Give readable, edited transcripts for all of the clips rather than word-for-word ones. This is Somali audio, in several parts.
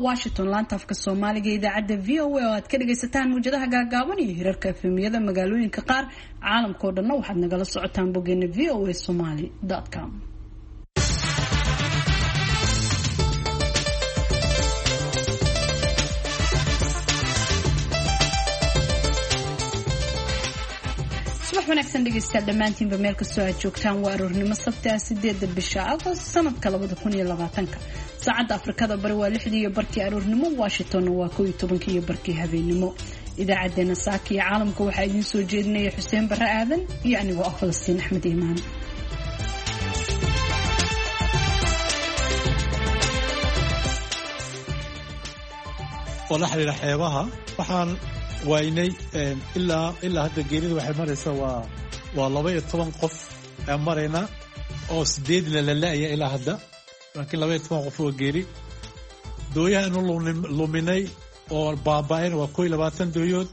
Washington laanta afka Soomaaliga idaacada VOA oo aad ka dhageysataan muujadaha gaagaaban iyo hirarka efemiyada magaalooyinka qaar caalamka oo dhan waxaad nagala socotaan boggeena voasomali.com. subax wanaagsan dhegeystayaal dhammaantiinba meel kastoo aad joogtaan waa aroornimo sabti ah 8 bisha Agost sanadka 2020 saacadda Afrikada bari waa 6:00 aroornimo Washington waa 11:00 habeenimo idaacadeena saaka iyo caalamka waxaa idin soo jeedinaya Xuseen Barre Aadan iyo anigoo ah Falastiin Axmed Iimaan. wala xiriir xeebaha waxaan waynay ilaa hadda geerida waxay maraysaa waa 12 qof ee marayna oo 8 la laayay ilaa hadda laakiin 12 qof oo geeri dooyaha inuu luminay oo baabaayeen waa 22 dooyood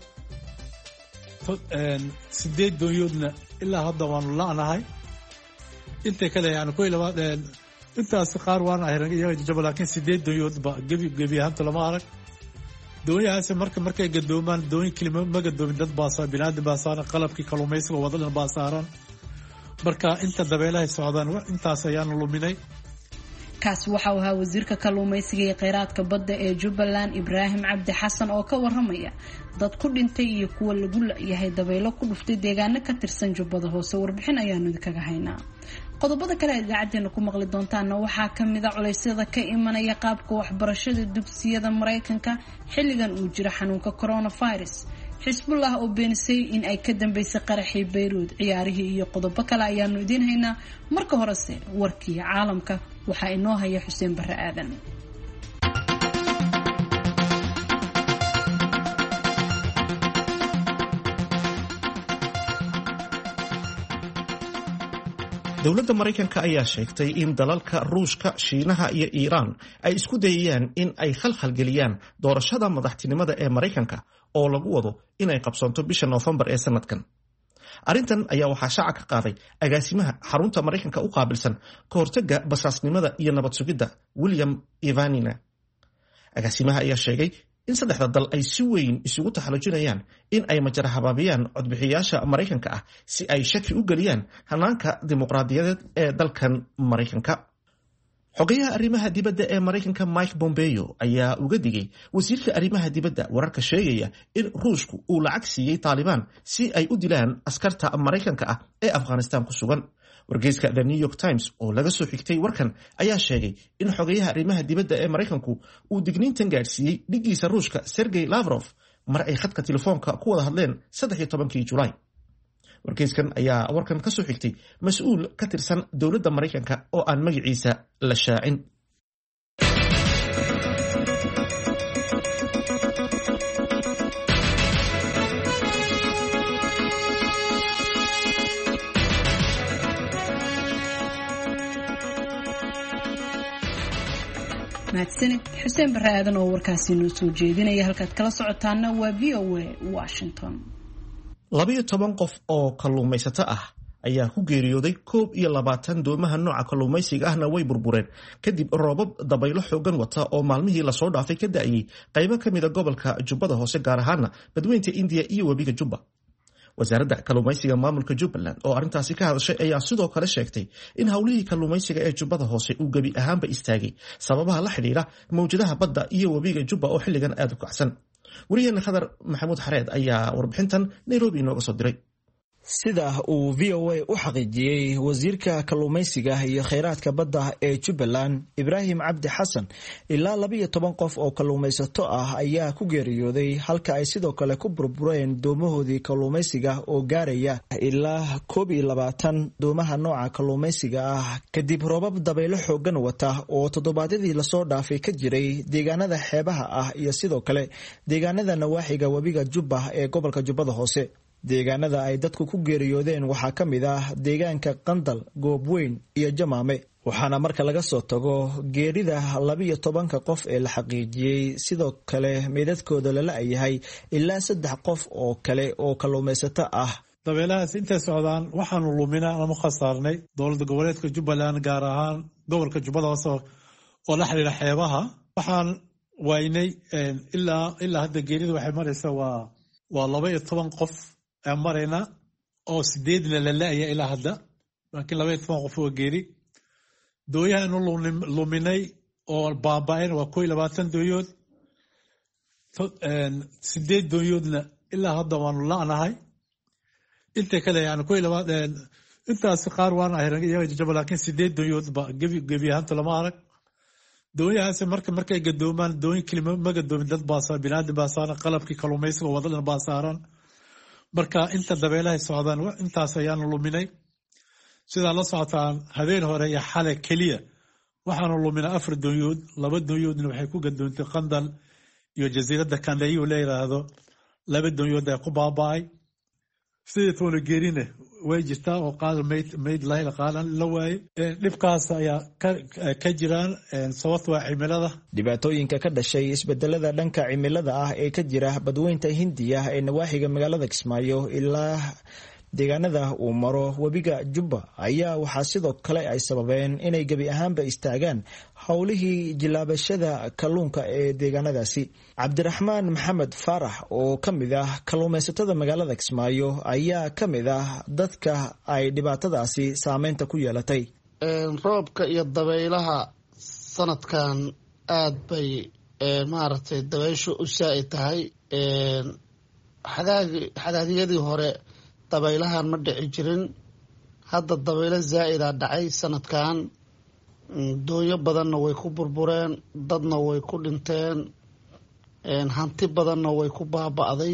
8 dooyoodna ilaa hadda waanu laanahay inta kale yani 22 intaas qaar waan ahayn iyaga jabal laakiin 8 dooyood ba gabi ahaanta lama arag dooyahaas markay gadoomaan dooyin kelimo ma gadoomin dad baasa binaadam baasana qalabkii kalluumaysiga wadadan baasaaran marka inta dabeelaha socdaan intaas ayaan luminay. kaas waxa uu ahaa wasiirka kalluumaysiga iyo kheyraadka badda ee Jubbaland Ibraahim Cabdi Xasan oo ka waramaya dad ku dhintay iyo kuwa lagu yahay dabeelo ku dhuftay deegaano ka tirsan Jubbada Hoose warbixin ayaanu idinkaga haynaa. qodobada kale ee idaacadeena ku maqli doontaana waxaa ka mid ah culeysyada ka imanaya qaabka waxbarashada dugsiyada Mareykanka xilligan uu jiro xanuunka coronavirus. Xisbullah oo beenisay in ay ka dambeysay qaraxii Beirut ciyaarihii iyo qodobo kale ayaanu idin haynaa. marka horese warkii caalamka waxaa inoo haya Xuseen Barre Aadan. dowladda Mareykanka ayaa sheegtay in dalalka Ruushka, Shiinaha iyo Iiraan ay isku dayayaan in ay khalkhalgeliyaan doorashada madaxtinimada ee Mareykanka oo lagu wado inay qabsanto bisha Noofembar ee sanadkan. arrintan ayaa waxaa shaaca ka qaaday agaasimaha xarunta Mareykanka u qaabilsan ka hortagga basaasnimada iyo nabad sugidda William Evanina. agaasimaha ayaa sheegay in saddexda dal ay si weyn isugu taxallujinayaan in ay majara habaabiyaan codbixiyaasha Mareykanka ah si ay shaki u geliyaan hanaanka dimuqraadiyadeed ee dalkan Mareykanka. xogayaha arrimaha dibadda ee Mareykanka Mike Pompeo ayaa uga digay wasiirka arrimaha dibadda wararka sheegaya in Ruushku uu lacag siiyay Taliban si ay u dilaan askarta Mareykanka ah ee Afghanistan ku sugan. wargeyska The New York Times oo laga soo xigtay warkan ayaa sheegay in xogayaha arrimaha dibadda ee Mareykanku uu digniintan gaarsiiyey dhigiisa Ruushka Sergey Lavrov mar ay khadka telefoonka ku wada hadleen 13 July. wargeyskan ayaa warkan ka soo xigtay mas'uul ka tirsan dowladda Mareykanka oo aan magaciisa la shaacin. mahadsanid Xuseen Barre Aadan oo warkaasi noo soo jeedinaya. halkaad kala socotaana waa VOA Washington. 12 qof oo kalluumaysato ah ayaa ku geeriyooday 21 doomaha nooca kalluumaysiga ahna way burbureen kadib roobab dabaylo xoogan wata oo maalmihii la soo dhaafay ka da'ayay qaybo ka mid ah gobolka Jubbada Hoose gaar ahaan badweynta India iyo webiga Jubba. wasaaradda kalluumaysiga maamulka Jubbaland oo arrintaasi ka hadashay ayaa sidoo kale sheegtay in hawlihii kalluumaysiga ee Jubbada Hoose uu gabi ahaanba istaagay sababaha la xiriira mawjadaha badda iyo webiga Jubba oo xilligan aad u kacsan. wariyaheena Khadar Maxamuud Xareed ayaa warbixintan Nairobi inooga soo diray. sida uu VOA u xaqiijiyay wasiirka kalluumaysiga iyo kheyraadka badda ee Jubbaland Ibraahim Cabdi Xasan ilaa 12 qof oo kalluumaysato ah ayaa ku geeriyooday halka ay sidoo kale ku burbureen doomahoodii kalluumaysiga oo gaaraya ilaa 21 doomaha nooca kalluumaysiga ah kadib roobab dabaylo xoogan wata oo toddobaadyadii la soo dhaafay ka jiray deegaanada xeebaha ah iyo sidoo kale deegaanada nawaaxiga webiga Jubba ee gobolka Jubbada Hoose. deegaanada ay dadku ku geeriyoodeen waxaa ka mid ah deegaanka Qandal, Goobweyn iyo Jamaame. waxaana marka laga soo tago geerida 12 qof ee la xaqiijiyay sidoo kale meedadkooda la la'yahay ilaa 3 qof oo kale oo kalluumaysato ah. dabeelahaas intay socdaan waxaanu luminaa ama khasaarnay dowladda goboleedka Jubbaland gaar ahaan gobolka Jubbada Hoose oo la xiriira xeebaha. waxaan waynay ilaa hadda geerida waxay maraysaa waa 12 qof aan marayna oo 8 la laaya ilaa hadda laakiin 12 qof oo geeri dooyahan luminay oo baabaayeen waa 22 dooyood 8 dooyoodna ilaa hadda waanu la'nahay inta kale yani intaas qaar waan ahayn iyaga jabal laakiin 8 dooyood ba gebi ahaanta lama arag dooyahaas markay gadoomaan dooyin kelimo ma gadoomin dad baasa binaadam baasana qalabkii kalluumaysiga wadadan baasaaran marka inta dabeelaha socdaan intaas ayaan luminay sida la socotaan habeen hore iyo xalay kaliya waxaanu luminay 4 dooyood 2 dooyoodna waxay ku gadoontay qandal iyo jasiiradda Kandayo la yiraahdo 2 dooyood ay ku baaba'ay sidii toona geerina way jirtaa oo qaal mayd la qaalan la waayay dhibkaas ayaa ka jiraan sababtoo ah cimilada dhibaatooyinka ka dhashay isbedelada dhanka cimilada ah ee ka jira badweynta Hindiya ee nawaaxiga magaalada Kismaayo ilaa deegaanada uu maro webiga Jubba ayaa waxaa sidoo kale ay sababeen inay gabi ahaanba istaagaan howlihii jilaabashada kalluunka ee deegaanadaasi. Cabdiraxmaan Maxamed Faarax oo ka mid ah kalluumaysatada magaalada Kismaayo ayaa ka mid ah dadka ay dhibaatadaasi saameynta ku yeelatay. Roobka iyo dabaylaha sanadkan aad bay maaragtay dabayshu u saa'id tahay. xagaagiyadii hore dabaylahan ma dhici jirin hadda dabaylo zaa'ida dhacay sanadkan dooyo badanna way ku burbureen dadna way ku dhinteen hanti badanna way ku baaba'day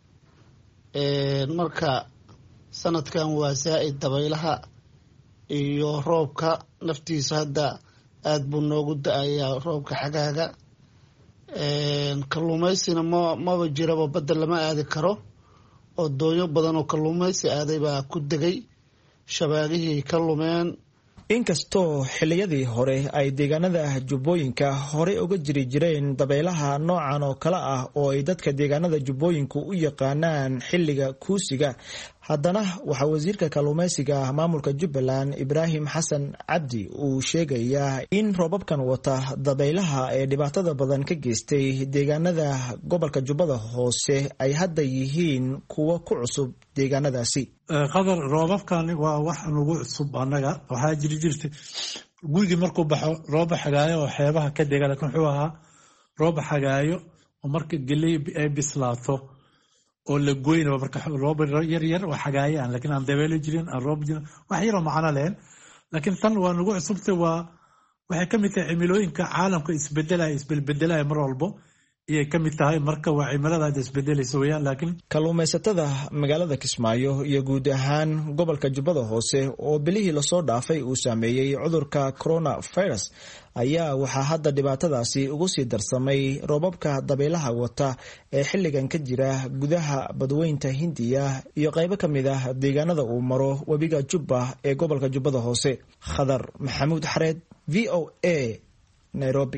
marka sanadkan waa zaa'id dabaylaha iyo roobka naftiisa hadda aad buu noogu da'ayaa roobka xagaaga kalluumaysina maba jiraba badda lama aadi karo oo dooyo badan oo kalluumaysi aaday baa ku degay shabaagihii ka lumeen. Inkastoo xilliyadii hore ay deegaanada Jubbooyinka hore uga jiri jireen dabaylaha noocan oo kala ah oo ay dadka deegaanada Jubbooyinku u yaqaanaan xilliga kuusiga, haddana waxaa wasiirka kalluumaysiga maamulka Jubbaland Ibraahim Xasan Cabdi uu sheegayaa in roobabkan wata dabaylaha ee dhibaatada badan ka geystay deegaanada gobolka Jubbada Hoose ay hadda yihiin kuwa ku cusub deegaanadaasi. qadar roobabkan waa wax nagu cusub anaga waxaa jirtay guriga markuu baxo roob xagaayo oo xeebaha ka deegan laakiin wuxuu ahaa roob xagaayo oo marka galey ay bislaato oo la goyno marka roob yar oo xagaayo aan laakiin aan dabaylo jirin aan roob jirin wax yar oo macna leh laakiin tan waa nagu cusubtay waxay ka mid tahay cimilooyinka caalamka isbeddelaya mar walba iyay ka mid tahay marka waa cimilada isbedelaysa weeyaan. laakiin kalluumaysatada magaalada Kismaayo iyo guud ahaan gobolka Jubbada Hoose oo bilihii la soo dhaafay uu saameeyay cudurka coronavirus ayaa waxaa hadda dhibaatadaasi ugu sii darsamay roobabka dabaylaha wata ee xilligan ka jira gudaha badweynta Hindiya iyo qaybo ka mid ah deegaanada uu maro webiga Jubba ee gobolka Jubbada Hoose. Khadar Maxamuud Xareed, VOA, Nairobi.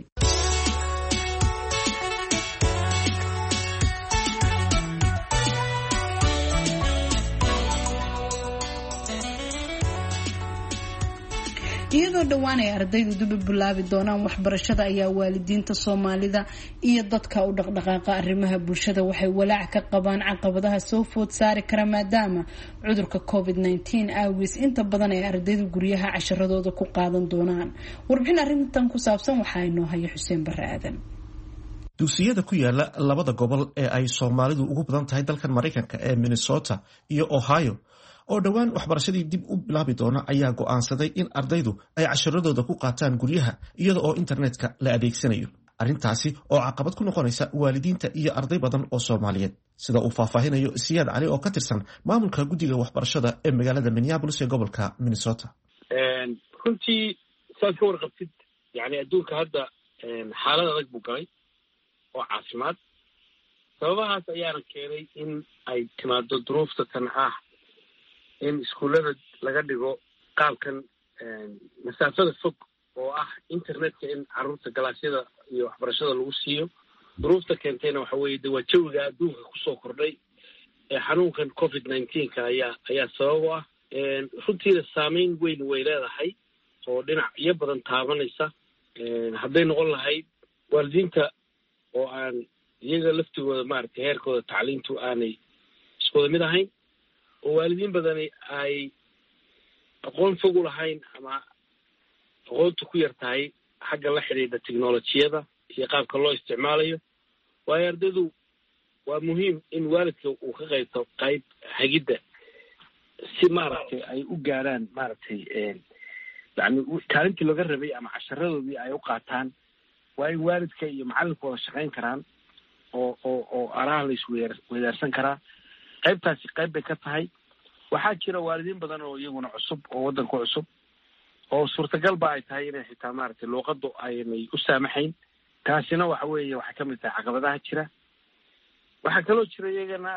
iyadoo dhowaan ay ardaydu dib u bilaabi doonaan waxbarashada ayaa waalidiinta Soomaalida iyo dadka u dhaqdhaqaaqa arrimaha bulshada waxay walaac ka qabaan caqabadaha soo food saari kara maadaama cudurka COVID-19 awgiis inta badan ay ardaydu guryaha casharadooda ku qaadan doonaan. Warbixin arrintan ku saabsan waxaa inoo haya Xuseen Barre Aadan. dugsiyada ku yaala labada gobol ee ay Soomaalidu ugu badan tahay dalkan Mareykanka ee Minnesota iyo Ohio oo dhowaan waxbarashadii dib u bilaabi doona ayaa go'aansaday in ardaydu ay casharadooda ku qaataan guryaha iyada oo internetka la adeegsanayo. arrintaasi oo caqabad ku noqonaysa waalidiinta iyo arday badan oo Soomaaliyeed sida uu faahfaahinayo Siyaad Cali oo ka tirsan maamulka guddiga waxbarashada ee magaalada Minneapolis ee gobolka Minnesota. runtii saad ka warqabtid yani adduunka hadda xaalad adag buu galay oo caafimaad sababahaas ayaana keenay in ay timaado duruufta tan ah in iskuullada laga dhigo qaabkan masaafada fog oo ah internetka in carruurta galaasyada iyo waxbarashada lagu siiyo. duruufta keentayna waxa weeye de waa jawiga adduunka kusoo kordhay ee xanuunkan COVID-19 ayaa sabab u ah. runtiina saameyn weyn way leedahay oo dhinacyo badan taabanaysa hadday noqon lahayd waalidiinta oo aan iyaga laftigooda maaragtay heerkooda tacliintu aanay iskuwada mid ahayn oo waalidiin badani ay aqoon fog u lahayn ama aqoonta ku yar tahay xagga la xidhiidha technolojiyada iyo qaabka loo isticmaalayo waayo ardaydu waa muhiim in waalidka uu ka qayb hagidda si maaragtay ay u gaaraan maaragtay yani kaalintii laga rabay ama casharadoodii ay u qaataan waa in waalidka iyo macalinku wada shaqayn karaan oo araha la isweydaarsan karaa qaybtaasi qayb bay ka tahay waxaa jira waalidiin badan oo iyaguna cusub oo waddanka cusub oo suurtagal ba ay tahay inay xitaa maaragtay luuqaddu aynay u saamaxayn taasina waxa weeye waxay ka mid tahay caqabadaha jira waxaa kaloo jira iyagana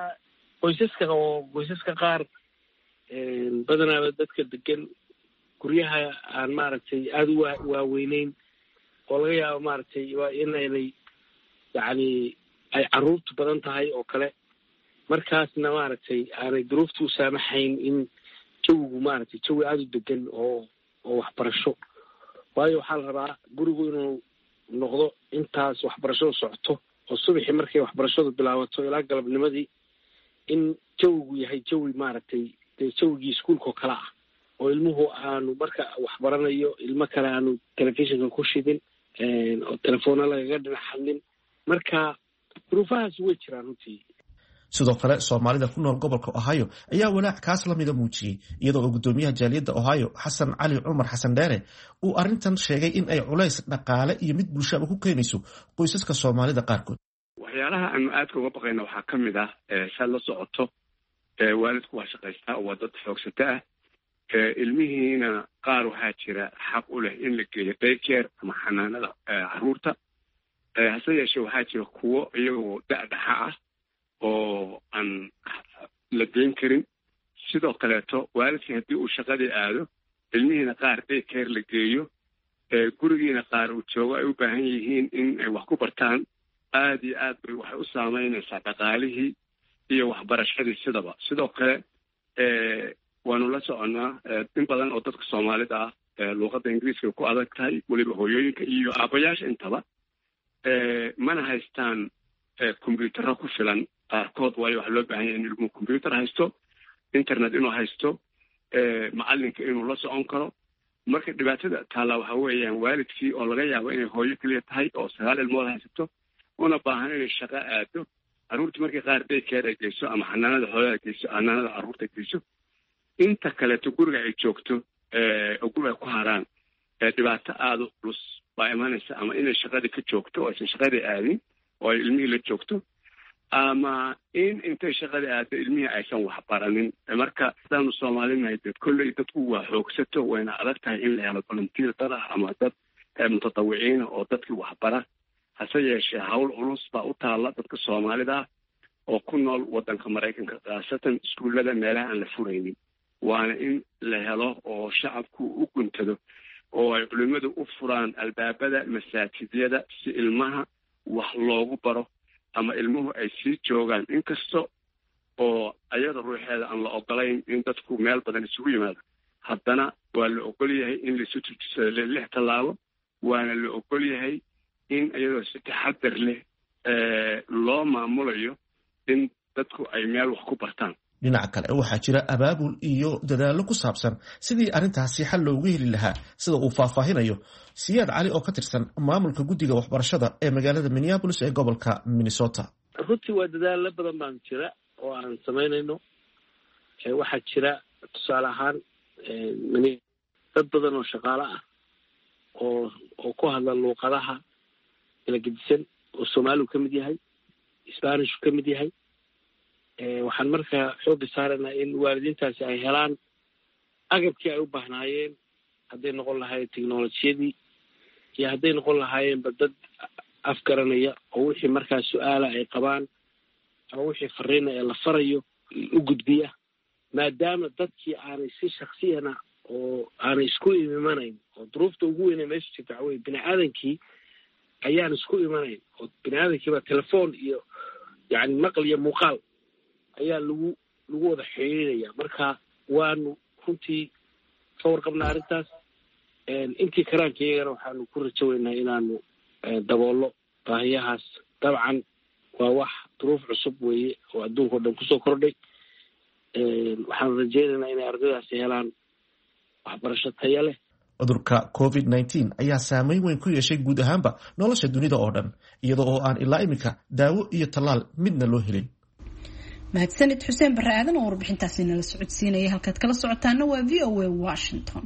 qoysaska qaar badanaaba dadka degan guryaha aan maaragtay aada u waaweyneyn oo laga yaabo maaragtay waa inaynay yacni ay carruurtu badan tahay oo kale markaasna maaragtay aanay duruufta u saamaxayn in jawigu maaragtay jawi aada u degan oo waxbarasho waayo waxaa la rabaa gurigu inuu noqdo intaas waxbarashadu socoto oo subaxii markay waxbarashadu bilaabato ilaa galabnimadii in jawigu yahay jawi maaragtay dee jawigii iskuolkao kale ah oo ilmuhu aanu marka waxbaranayo ilmo kale aanu telefishinka ku shidin oo telefoona lagaga dhinac hadlin marka duruufahaas way jiraan runtii sidoo kale soomaalida ku nool gobolka ohio ayaa walaac kaas lamida muujiyey iyadoo oo guddoomiyaha jaaliyadda ohio xasan cali cumar xasan dheere uu arrintan sheegay in ay culays dhaqaale iyo mid bulshaba ku keenayso qoysaska soomaalida qaarkood waxyaalaha aanu aadka uga baqayna waxaa ka mid ah saad la socoto waalidku waa shaqaystaa waa dad xoogsata ah ilmihiina qaar waxaa jira xaq u leh in la geeyo daycare ama xanaanada carruurta hase yeeshee waxaa jira kuwo iyagoo da-dhaxa ah oo aan la geyn karin sidoo kaleeto waalidkii haddii uu shaqadii aado ilmihiina qaar daycare la geeyo gurigiina qaar uu joogo ay u baahan yihiin in ay wax ku bartaan aada iyo aad bay waxay u saamaynaysaa dhaqaalihii iyo waxbarashadii sidaba sidoo kale waanu la soconnaa in badan oo dadka soomaalida ah luuqadda ingiriiska ku adag tahay weliba hooyooyinka iyo aabayaasha intaba mana haystaan combyuutarro ku filan qaarkood waayo waxaa loo baahan yahay in ilmuhu combyuutar haysto internet inuu haysto macalinka inuu la socon karo marka dhibaatada taallaa waxaa weeyaan waalidkii oo laga yaabo inay hooyo keliya tahay oo 9 ilmood haysato una baahan inay shaqo aado carruurtii markay qaar daycare ay geyso ama xanaanada xoolaha geyso xanaanada carruurta geyso inta kaleeto guriga ay joogto oo guriga ku haraan dhibaato aada u culus baa imanaysa ama inay shaqadii ka joogto oo aysan shaqadii aadin oo ay ilmihii la joogto ama in intay shaqadii aado ilmihii aysan waxbaranin marka sidaanu soomaalinahay dad kolley dadku waa xoogsato wayna adag tahay in la helo volunteer dad ah ama dad mutatawiciina oo dadkii waxbara hase yeeshee hawl culus baa u taalla dadka soomaalida oo ku nool waddanka maraykanka khaasatan iskuullada meelaha aan la furaynin waana in la helo oo shacabku u guntado oo ay culimmadu u furaan albaabada masaajidyada si ilmaha wax loogu baro ama ilmuhu ay sii joogaan inkasta oo ayada ruuxeeda aan la ogolayn in dadku meel badan isugu yimaado haddana waa la ogol yahay in laisu tujisado 6 tallaabo waana la ogol yahay in iyadoo si taxadar leh loo maamulayo in dadku ay meel wax ku bartaan dhinaca kale waxaa jira abaabul iyo dadaallo ku saabsan sidii arrintaasi xal loogu heli lahaa sida uu faahfaahinayo siyaad cali oo ka tirsan maamulka guddiga waxbarashada ee magaalada minneapolis ee gobolka minnesota runtii waa dadaallo badan baan jira oo aan samaynayno waxaa jira tusaale ahaan dad badan oo shaqaale ah oo ku hadla luuqadaha kala gedisan oo soomaaligu ka mid yahay sbanishu ka mid yahay waxaan markaa xoogga saaraynaa in waalidiintaasi ay helaan agabkii ay u baahnaayeen hadday noqon lahaayeen technolojiyadii iyo hadday noqon lahaayeenba dad afgaranaya oo wixii markaa su-aala ay qabaan ama wixii fariina ee la farayo u gudbiya maadaama dadkii aanay si shaksiyana oo aanay isku imanayn oo duruufta ugu weynay meesha jirta waxa weye bini aadankii ayaan isku imanayn oo bini aadankiiba telefoon iyo yani maqal iyo muuqaal ayaa lagu wada xiriiraya marka waanu runtii ka warqabnaa arrintaas intii karaanka iyagana waxaanu ku rajaweynaa inaanu daboollo baahiyahaas dabcan waa wax duruuf cusub weeye oo adduunka o dhan kusoo kordhay. waxaan rajeynaynaa inay ardaydaasi helaan waxbarasho taya leh. cudurka COVID-19 ayaa saameyn weyn ku yeeshay guud ahaanba nolosha dunida oo dhan iyada oo aan ilaa iminka daawo iyo tallaal midna loo helin. mahadsanid xuseen barre aadan oo warbixintaasi nala socodsiinaya. halkaad kala socotaana waa VOA Washington.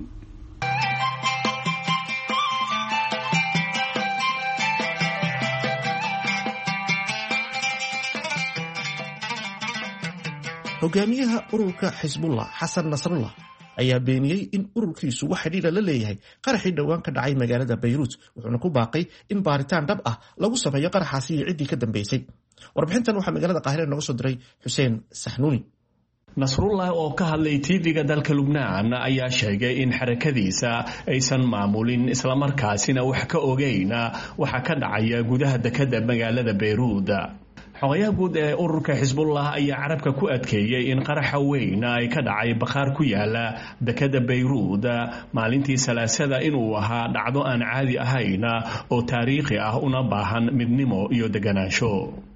hogaamiyaha ururka xisbullah xasan nasrullah ayaa beeniyey in ururkiisu wax xidhiidha la leeyahay qaraxii dhowaan ka dhacay magaalada Beirut, wuxuuna ku baaqay in baaritaan dhab ah lagu sameeyo qaraxaasi iyo ciddii ka dambeysay. warbixintan waxaa magaalada Qaahire nooga soo diray Xuseen Saxnuuni. nasrullah oo ka hadlay TV-ga dalka Lubnaan ayaa sheegay in xarakadiisa aysan maamulin islamarkaasina wax ka ogeyn waxa ka dhacaya gudaha dekedda magaalada Beirut. xogayaha guud ee ururka xisbullah ayaa carabka ku adkeeyey in qaraxa weyn ay ka dhacay bakhaar ku yaala dekedda Beirut maalintii Salaasada inuu ahaa dhacdo aan caadi ahayn oo taariikhi ah una baahan midnimo iyo deganaansho.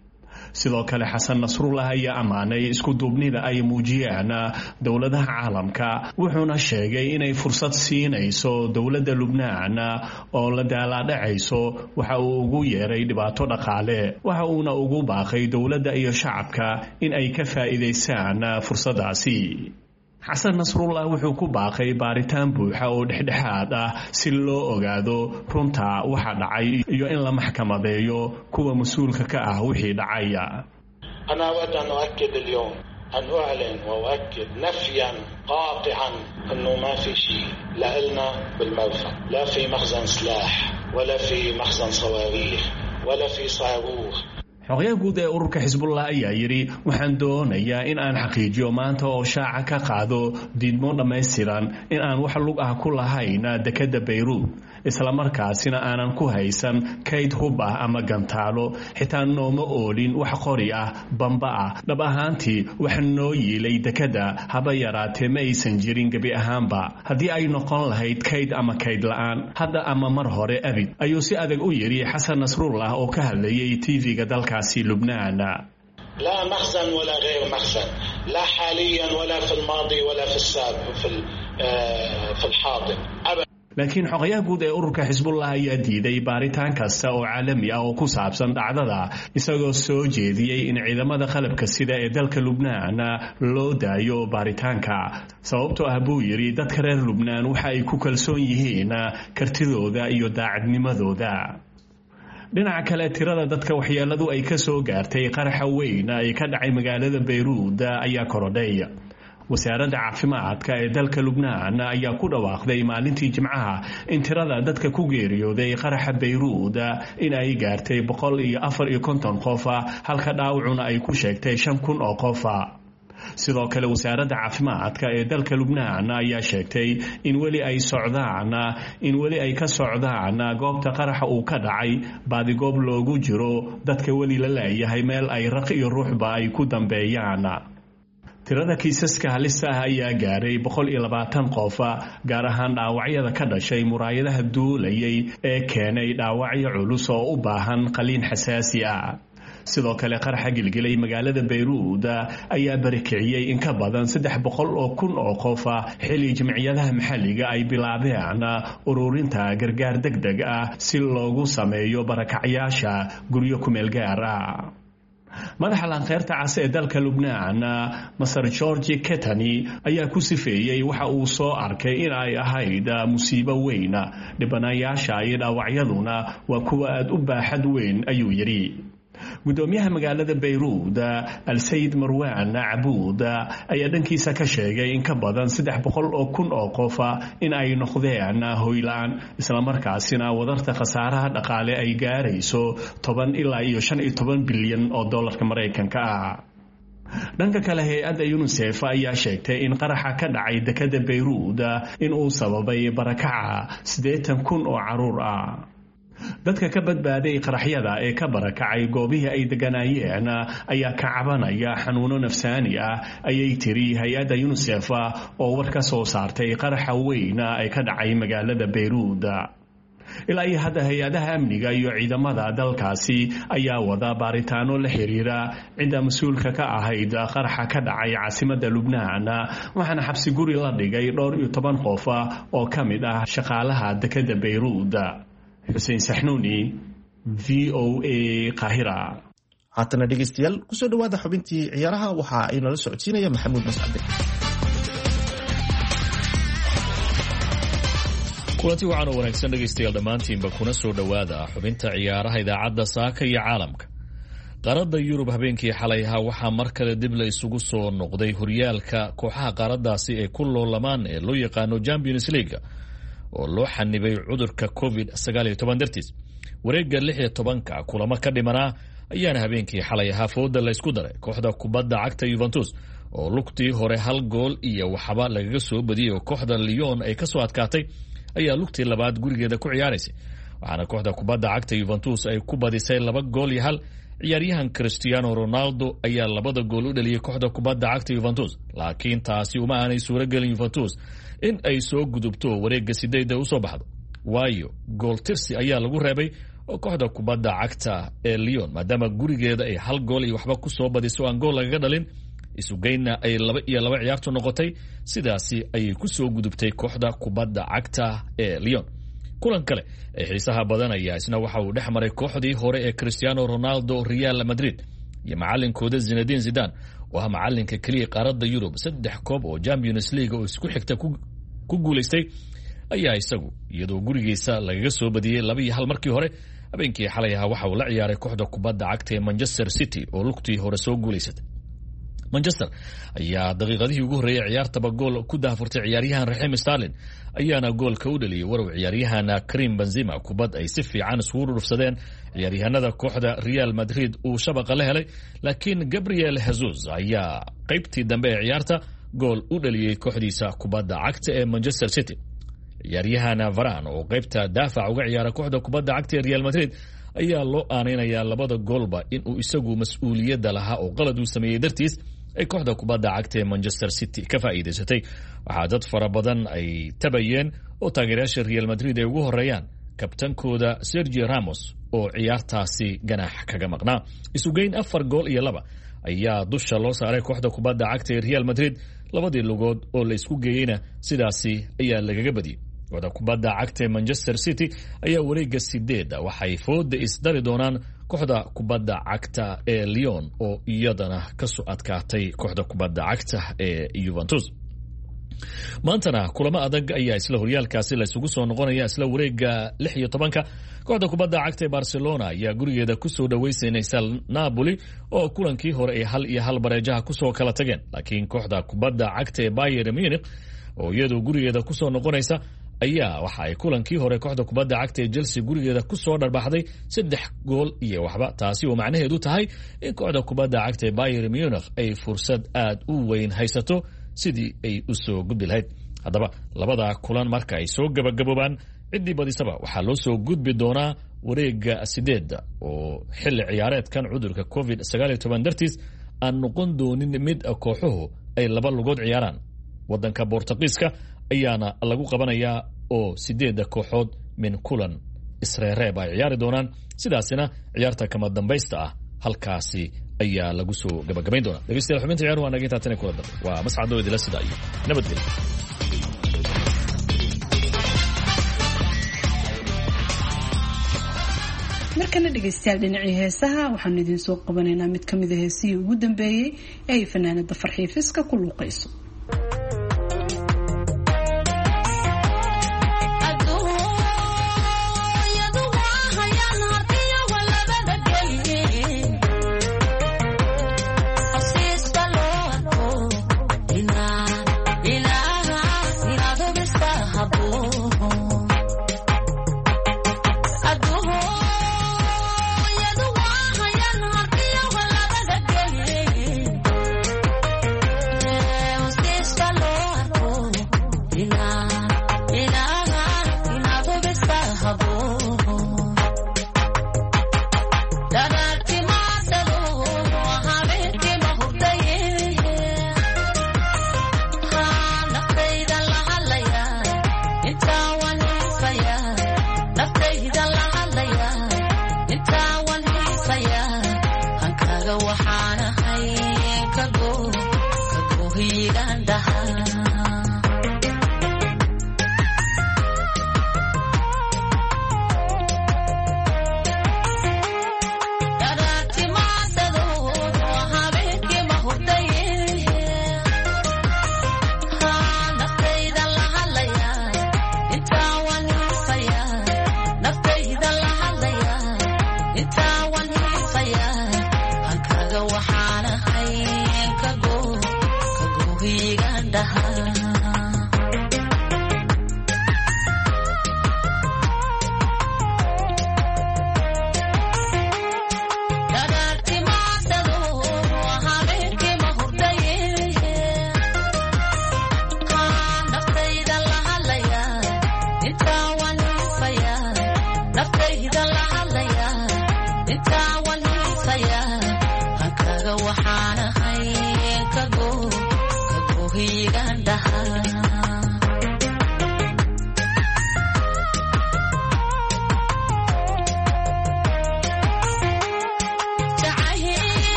sidoo kale xasan nasrullah ayaa ammaanay isku duubnida ay muujiyeen dowladaha caalamka, wuxuuna sheegay inay fursad siinayso dowladda Lubnaan oo la daalaadhacayso waxa uu ugu yeeray dhibaato dhaqaale. waxa uuna ugu baaqay dowladda iyo shacabka in ay ka faa'iidaystaan fursadaasi. xasan nasrullah wuxuu ku baaqay baaritaan buuxa oo dhexdhexaad ah si loo ogaado runta waxa dhacay iyo in la maxkamadeeyo kuwa mas-uulka ka ah wixii dhacaya. أنا أود أن أؤكد اليوم أن أعلن وأؤكد نفيا قاطعا أنه ما في شيء لا إلنا بالمرفأ، لا في مخزن سلاح ولا في مخزن صواريخ ولا في صاروخ. xogayaha guud ee ururka xisbullah ayaa yidhi waxaan doonayaa in aan xaqiijiyo maanta oo shaaca ka qaado diidmo dhammaystiran in aan wax lug ah ku lahayn dekedda Beirut, islamarkaasina aanan ku haysan kayd hub ah ama gantaalo, xitaa nooma oolin wax qori ah bamba ah. dhab ahaantii waxa noo yiilay dekedda haba yaraatee ma aysan jirin gebi ahaanba. haddii ay noqon lahayd kayd ama kayd la'aan hadda ama mar hore abid, ayuu si adag u yidhi xasan nasrullah oo ka hadlayay TV-ga dalka لبنان. لا مخزن ولا غير مخزن، لا حاليا ولا في الماضي ولا في السابق في الحاضر. laakiin xogayaha guud ee ururka xisbullah ayaa diiday baaritaan kasta oo caalami ah oo ku saabsan dhacdada, isagoo soo jeediyey in ciidamada qalabka sida ee dalka Lubnaan loo daayo baaritaanka. sababtoo ah buu yidhi dadka reer Lubnaan waxa ay ku kalsoon yihiin kartidooda iyo daacadnimadooda. dhinaca kale tirada dadka waxyeeladu ay ka soo gaartay qaraxa weyn ee ka dhacay magaalada Beirut ayaa korodhay. wasaaradda caafimaadka ee dalka Lubnaan ayaa ku dhawaaqday maalintii Jimcaha in tirada dadka ku geeriyooday qaraxa Beirut in ay gaartay 154 qof, halka dhaawacuna ay ku sheegtay 5,000 oo qof. sidoo kale wasaaradda caafimaadka ee dalka Lubnaan ayaa sheegtay in weli ay ka socdaan goobta qaraxa uu ka dhacay baadigoob loogu jiro dadka weli la leeyahay meel ay raq iyo ruuxba ay ku dambeeyaan. tirada kiisaska halista ah ayaa gaaray 120 qof, gaar ahaan dhaawacyada ka dhashay muraayadaha duulayay ee keenay dhaawacyo culus oo u baahan qaliin xasaasi ah. sidoo kale qaraxa gilgilay magaalada Beirut ayaa barikiciyay in ka badan 300,000 oo qof xilli jimciyadaha maxalliga ay bilaabeen ururinta gargaar degdeg ah si loogu sameeyo barakacyaasha guryo ku meel gaar ah. madaxa lanqeyrta cas ee dalka Lubnaan Masar George Ketani ayaa ku sifeeyay waxa uu soo arkay in ay ahayd musiibo weyn. dhibanayaasha iyo dhaawacyaduna waa kuwa aad u baaxad weyn ayuu yidhi. gudoomiyaha magaalada Beirut Al-Sayid Marwan Abuud ayaa dhankiisa ka sheegay in ka badan 300,000 oo qof in ay noqdeen hoylaan, isla markaasina wadarta khasaaraha dhaqaale ay gaarayso 10 ilaa 15 bilyan oo dollarka Mareykanka ah. dhanka kale hay-adda UNICEF ayaa sheegtay in qaraxa ka dhacay dekedda Beirut in uu sababay barakaca 80,000 oo caruur ah. dadka ka badbaaday qaraxyada ee ka barakacay goobihii ay deganaayeen ayaa ka cabanaya xanuuno nafsaani ah, ayay tiri hay-adda UNICEF oo war ka soo saartay qaraxa weyn ee ka dhacay magaalada Beirut. ilaa iyo hadda hay-adaha amniga iyo ciidamada dalkaasi ayaa wada baaritaano la xiriira cidda mas-uulka ka ahayd qaraxa ka dhacay caasimadda lubnaan waxaana xabsi guri la dhigay 12 qof oo ka mid ah shaqaalaha dekedda Beirut. Xuseen Saxnuuni, VOA Qaahira. haatana dhegeystayaal kusoo dhawaada xubintii ciyaaraha waxa ay nala socodsiinaya Maxamuud Mascade. kulanti waxaan u wanaagsan dhegaystayaal dhammaantiinba kuna soo dhowaada xubinta ciyaaraha idaacadda saaka iyo caalamka. qaaradda Yurub habeenkii xalay ahaa waxaa mar kale dib la isugu soo noqday horyaalka kooxaha qaaraddaasi ee ku loolamaan ee loo yaqaano Champions League oo loo xanibay cudurka COVID-19 dartiis. wareegga 16-ka kulamo ka dhimanaa ayaana habeenkii xalay ahaa fooda la isku daray kooxda kubadda cagta Juventus oo lugtii hore 1 gool iyo waxba lagaga soo badiyay oo kooxda Lyon ay ka soo adkaatay ayaa lugtii labaad gurigeeda ku ciyaaraysay. waxaana kooxda kubadda cagta Juventus ay ku badisay 2 gool iyo 1. ciyaaryahan Cristiano Ronaldo ayaa 2 gool u dhaliyay kooxda kubadda cagta Juventus, laakiin taasi uma aanay suuragelin Juventus in ay soo gudubto wareegga 8 u soo baxdo. waayo gool tirsi ayaa lagu reebay oo kooxda kubadda cagta ee Lyon maadaama gurigeeda ay 1 gool iyo waxba ku soo badiso aan gool lagaga dhalin, isugeyna ay 2 iyo 2 ciyaartu noqotay. sidaasi ayay ku soo gudubtay kooxda kubadda cagta ee Lyon. kulan kale ee xiisaha badan ayaa isna waxa uu dhex maray kooxdii hore ee Cristiano Ronaldo Real Madrid iyo macallinkooda Zinedine Zidane oo ah macallinka kaliya qaaradda Yurub 3 koob oo Champions League oo isku xigta ku guuleystay ayaa isagu iyadoo gurigiisa lagaga soo badiyay 2-1 markii hore. habeenkii xalay ahaa waxa uu la ciyaaray kooxda kubadda cagta ee Manchester City oo lugtii hore soo guuleysatay. Manchester ayaa daqiiqadihii ugu horeeyay ciyaartaba gool ku daafurtay ciyaaryahan Raheem Sterling ayaana goolka u dhaliyay warow ciyaaryahan Karim Benzema kubad ay si fiican isugu dhufsadeen ciyaaryahanada kooxda Real Madrid uu shabaqa la helay, laakiin Gabriel Jesus ayaa qaybtii dambe ee ciyaarta gool u dhaliyay kooxdiisa kubadda cagta ee Manchester City. ciyaaryahan Varane oo qaybta daafac uga ciyaara kooxda kubadda cagta ee Real Madrid ayaa loo aaneynayaa 2 goolba inuu isagu mas'uuliyadda lahaa oo qalad uu sameeyay dartiis ay kooxda kubadda cagta ee Manchester City ka faa'iideysatay. waxaa dad fara badan ay tabayeen oo taageerayaasha Real Madrid ay ugu horeeyaan kabtankooda Sergio Ramos oo ciyaartaasi ganax kaga maqnaa. isugeyn 4 gool iyo 2 ayaa dusha loo saaray kooxda kubadda cagta ee Real Madrid. 2 lugood oo la isku geeyeyna sidaasi ayaa lagaga badiyay. kooxda kubadda cagta ee Manchester City ayaa wareegga 8 waxay fooda isdari doonaan kooxda kubadda cagta ee Lyon oo iyadana ka soo adkaatay kooxda kubadda cagta ee Juventus. maantana kulamo adag ayaa isla horyaalkaasi la isugu soo noqonaya isla wareegga 16-ka. kooxda kubadda cagta ee Barcelona ayaa gurigeeda ku soo dhaweysanaysa Napoli oo kulankii hore ay 1-1 bareejaha ku soo kala tageen, laakiin kooxda kubadda cagta ee Bayern Munich oo iyadoo gurigeeda ku soo noqonaysa ayaa waxa ay kulankii hore kooxda kubadda cagta ee Chelsea gurigeeda ku soo dharbaxday 3 gool iyo waxba. taasi oo macnaheedu tahay in kooxda kubadda cagta ee Bayern Munich ay fursad aad u weyn haysato sidii ay u soo gudbi lahayd. haddaba labada kulan marka ay soo gabagaboobaan ciddii badisaba waxaa loo soo gudbi doonaa wareegga 8 oo xilli ciyaareedkan cudurka COVID-19 dartiis aan noqon doonin mid kooxuhu ay 2 lugood ciyaaraan. wadanka Boortaqiiska ayaana lagu qabanayaa oo 8 kooxood min kulan isreereeb ay ciyaari doonaan. sidaasina ciyaarta kama dambaysta ah halkaasi ayaa lagu soo gabagabayn doonaa. dhegeystayaal xubinta ciyaar waa naga intaatana kula dambe waa Mascado idila sida iyo nabadgelyo. markana dhegeystayaal dhinacii heesaha waxaanu idiin soo qabanaynaa mid ka mid ah heesihii ugu dambeeyey ee ay fanaanada Farxiyo Fiska ku luuqayso. Nothing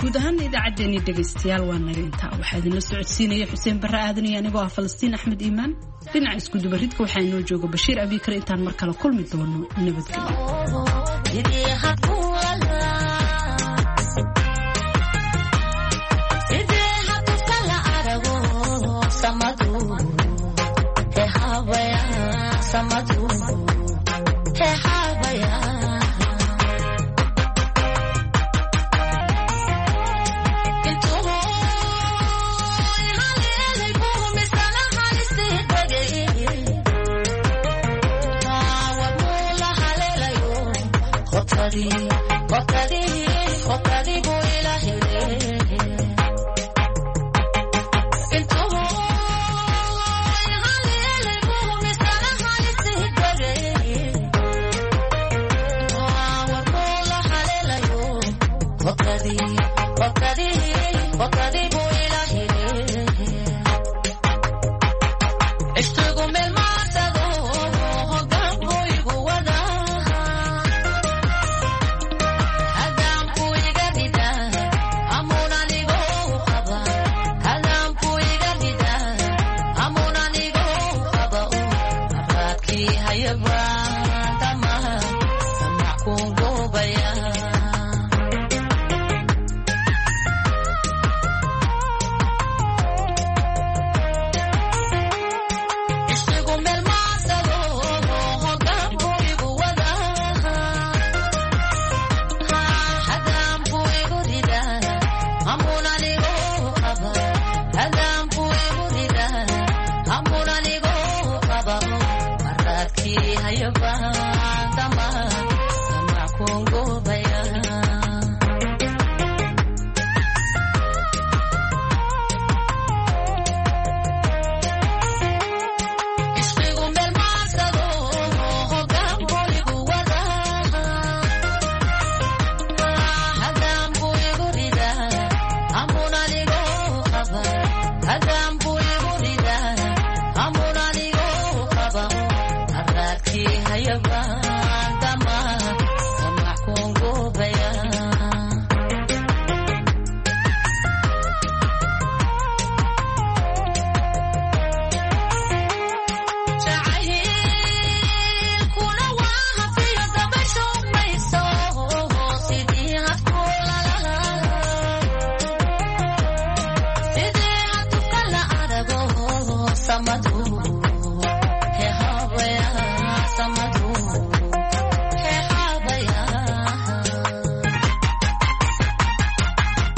guud ahaan idaacaddeenii dhegaystayaal waa naga intaa waxaa idinla socodsiinaya xuseen barre aadan iyo anigoo ah Falastiin Axmed Iimaan dhinaca isku dubaridka waxaa inoo jooga Bashiir Abiikar intaan mar kale kulmi doono nabadgelyo.